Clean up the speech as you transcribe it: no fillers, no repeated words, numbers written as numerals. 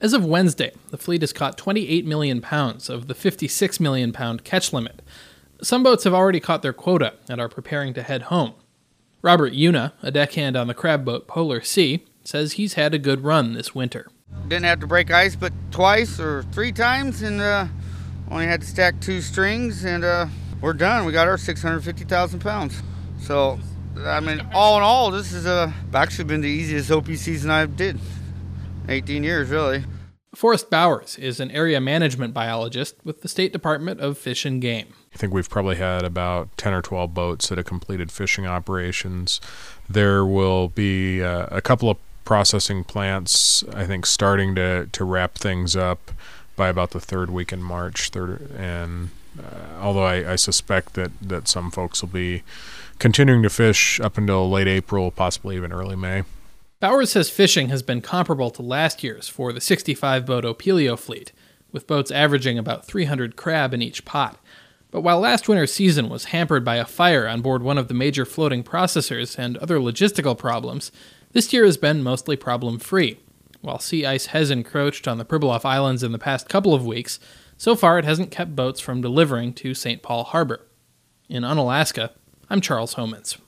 As of Wednesday, the fleet has caught 28 million pounds of the 56 million pound catch limit. Some boats have already caught their quota and are preparing to head home. Robert Una, a deckhand on the crab boat Polar Sea, says he's had a good run this winter. Didn't have to break ice but twice or 3 times, and only had to stack 2 strings, and we're done. We got our 650,000 pounds. So, I mean, all in all, this has actually been the easiest OP season I did. 18 years, really. Forrest Bowers is an area management biologist with the State Department of Fish and Game. I think we've probably had about 10 or 12 boats that have completed fishing operations. There will be a couple of processing plants, I think, starting to wrap things up by about the 3rd week in March. Although I suspect that some folks will be continuing to fish up until late April, possibly even early May. Bowers says fishing has been comparable to last year's for the 65-boat Opelio fleet, with boats averaging about 300 crab in each pot. But while last winter's season was hampered by a fire on board one of the major floating processors and other logistical problems, this year has been mostly problem-free. While sea ice has encroached on the Pribilof Islands in the past couple of weeks, so far it hasn't kept boats from delivering to St. Paul Harbor. In Unalaska, I'm Charles Homans.